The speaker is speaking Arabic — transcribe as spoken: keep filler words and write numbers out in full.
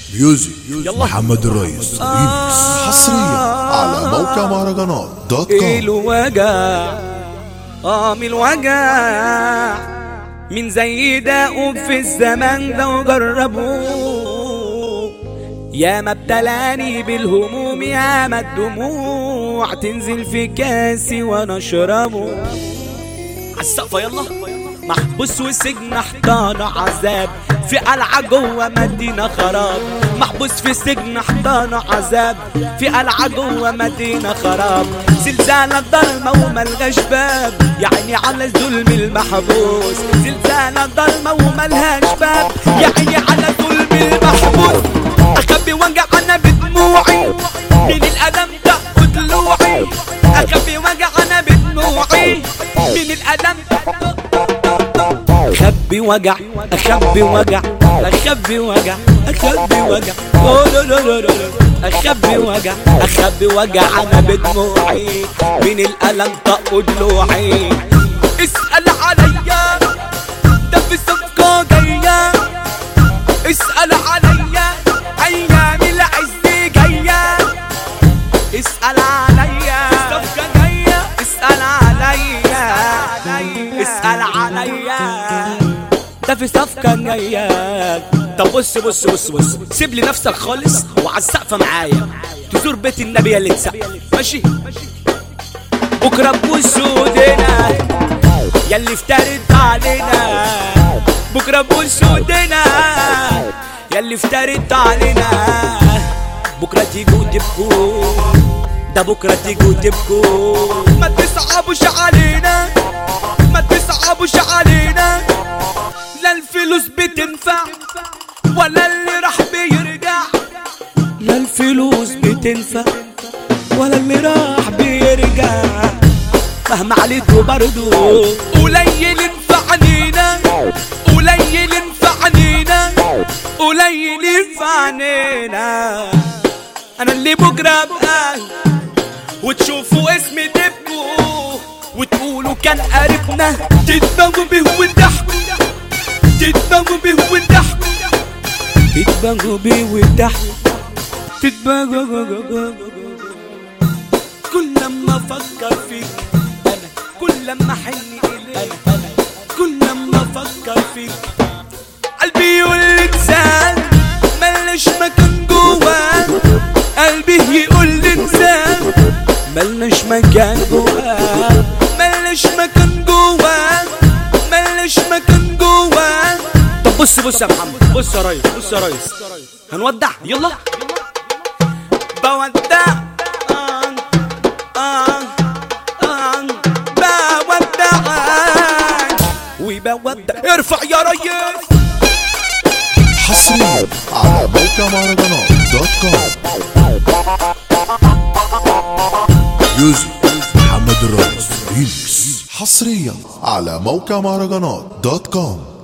ميوزك محمد الريس ريمكس حصريا على موقع مهرجانات دوت كوم. الوجع اه من الوجع من زي ده في الزمان ده وجربوه يا ما ابتلاني بالهموم يا ما الدموع تنزل في كاسي وانا اشربه. عالسقفة يلا محبوس وسجن احضان عذاب في قلعة جوه مدينة خراب. محبوس في سجن احضان عذاب في قلعة جوه مدينة خراب. زلزالة ضلمة وملغاش باب يعني على ظلم المحبوس. زلزالة ضلمة وملهاش باب يعني على ظلم المحبوس. اخبي وجع انا بدموعي من الالم تاخد ضلوعي. اخبي وجع انا بدموعي من الالم اخبي وجع اخبي وجع اخبي وجع اخبي وجع اخبي وجع اخبي وجع انا بدموعي من الالم طق ضلوعي. اسال عليا ده في صفقه جايه. اسال عليا ايام العز جايه. اسال عليا صفقه جايه. اسال عليا اسال عليا ده في صفقة جاية. طب بص بص بص بص سيب لي نفسك خالص وعلى السقفة معايا تزور بيت النبي اللي تسقف ماشي. بكرة بوس ودينا ياللي افترت علينا. بكرة بوس ودينا ياللي افترت علينا. بكرة تيجوا تبكوا ده بكرة تيجوا تبكوا. ما تصعبوش علينا ما تصعبوش علينا. لا الفلوس بتنفع ولا اللي راح بيرجع. لا الفلوس بتنفع ولا اللي راح بيرجع. مهما عليتوا برضو قليل انفعنينا. قليل انفعنينا قليل انفعنينا. انا اللي بكره ابقى وتشوفوا اسمي تبكوا وتقولوا كان قريبنا. تتباهوا به وتضحكوا تتباهوا به وتضحكوا تتباهوا به وتضحكوا تتباهوا. كل لما افكر فيك انا كل لما احن اليك انا انا كل لما افكر فيك قلبي يقول لي انسان ملناش مكان جواه. قلبي يقول لي انسان ملناش مكان جواه. ملناش مكان جواه ملناش مكان جواه. طب بص بص يا محمد بص يا ريس بص يا ريس هنودع يلا. بودع آه آه آه بودعك وبودع. ارفع يا ريس. حصريا على موقع مهرجانات دوت كوم. ميوزك محمد الريس ريمكس حصريا على موقع مهرجانات دوت كوم.